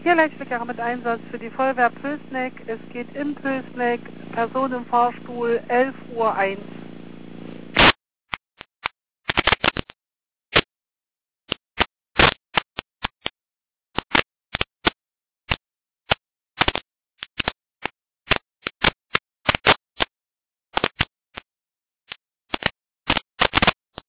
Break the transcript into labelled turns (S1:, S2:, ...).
S1: Tierleitstärke mit Einsatz für die Feuerwehr Pülsneck. Es geht in Pülsneck, Person im Fahrstuhl, 11:01 Uhr.